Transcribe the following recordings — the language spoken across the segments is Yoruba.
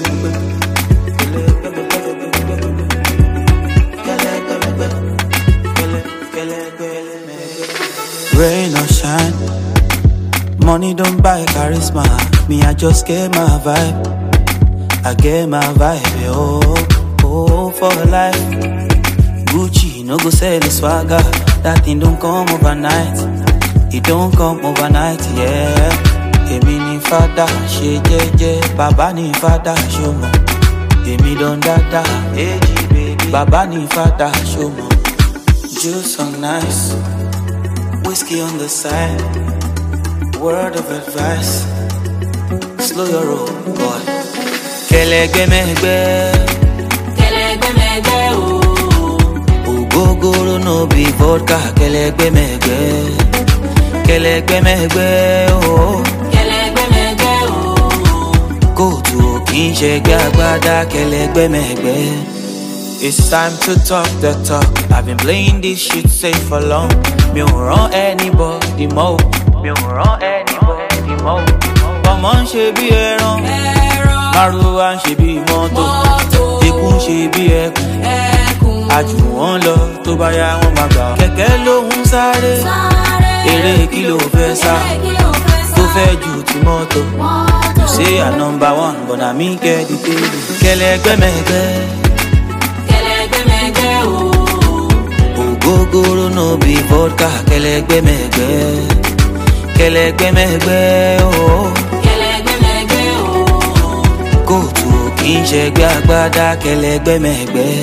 Rain or shine, money don't buy charisma. Me, I just get my vibe. I get my vibe, oh, for life. Gucci, no go sell the swagger. That thing don't come overnight. It don't come overnight, yeah. Èmi ni fada, ṣe jẹ́jẹ́. Baba ni fada, show mo. Èmi don dada, eji baby. Baba ni fada, show mo. Juice on nice, whiskey on the side. Word of advice, slow your roll, boy. Kẹlẹgbẹ́ mẹ́gbẹ́, kẹlẹgbẹ́ mẹ́gbẹ́ oh. Ogogoro no be vodka. Kẹlẹgbẹ́ mẹ́gbẹ́, kẹlẹgbẹ́ mẹ́gbẹ́ oh. Kẹlẹgbẹ́ mẹ́gbẹ́ oh. Kóòtù kì í ṣẹgbẹ́ agbádá. Kẹlẹgbẹ́ mẹ́gbẹ́. It's time to talk the talk. I've been playing this shit safe for long. Mi ò rán anybody mọ́. Mi ò rán anybody mọ́. Ọmọ ń ṣe bí ẹran, márùwá ń ṣe bí mọ́tò, ikú ń ṣe bí ẹkùn, àjù wọn lọ tó bá yá wọn máa gbà. Kẹ̀kẹ́ ló ń sáré, eré kí ló fẹ́ sá, tó fẹ́ ju ti mọ́tò. You say I'm number one, but na me get the table. Kẹlẹgbẹ́ mẹ́gbẹ́, kẹlẹgbẹ́ mẹ́gbẹ́ oh. Ogogoro no be vodka. Kẹlẹgbẹ́ mẹ́gbẹ́, kẹlẹgbẹ́ mẹ́gbẹ́ oh. Kẹlẹgbẹ́ mẹ́gbẹ́ oh. Kóòtù kì í ṣẹgbẹ́ agbádá. Kẹlẹgbẹ́ mẹ́gbẹ́.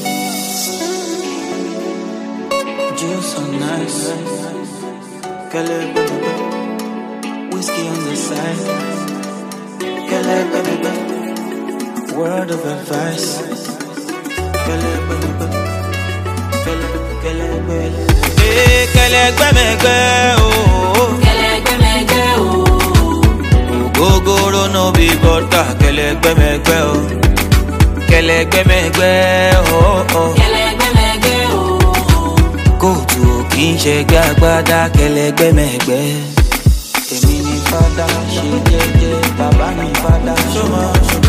Juice on nice, kẹlẹgbẹ́ mẹ́gbẹ́. Whiskey on the side. Kẹlẹgbẹ́ mẹ́gbẹ́. Word of advice. Kẹlẹgbẹ́ mẹ́gbẹ́. Kẹlẹgbẹ́ mẹ́gbẹ́ oh. Kẹlẹgbẹ́ mẹ́gbẹ́ oh. Ogogoro no be vodka. Kẹlẹgbẹ́ mẹ́gbẹ́ oh. Kẹlẹgbẹ́ mẹ́gbẹ́ oh. Kẹlẹgbẹ́ mẹ́gbẹ́ oh. Kóòtù kì í ṣẹgbẹ́ agbádá. Kẹlẹgbẹ́ mẹ́gbẹ́. Èmi ni fada, ṣe jẹ́jẹ́. Baba ni fada, ṣọmọ.